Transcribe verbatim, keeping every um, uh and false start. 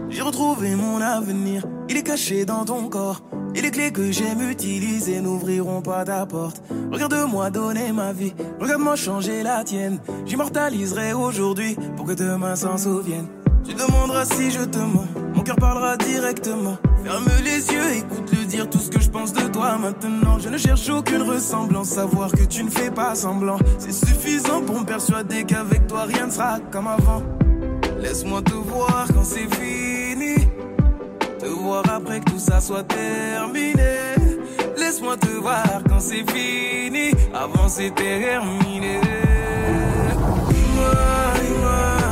J'ai retrouvé mon avenir, il est caché dans ton corps. Et les clés que j'aime utiliser n'ouvriront pas ta porte. Regarde-moi donner ma vie, regarde-moi changer la tienne. J'immortaliserai aujourd'hui pour que demain s'en souvienne. Tu demanderas si je te mens, mon cœur parlera directement. Ferme les yeux, écoute-le dire tout ce que je pense de toi maintenant. Je ne cherche aucune ressemblance, savoir que tu ne fais pas semblant. C'est suffisant pour me persuader qu'avec toi rien ne sera comme avant. Laisse-moi te voir quand c'est fini, te voir après que tout ça soit terminé. Laisse-moi te voir quand c'est fini, avant c'est terminé. Dis-moi, dis-moi.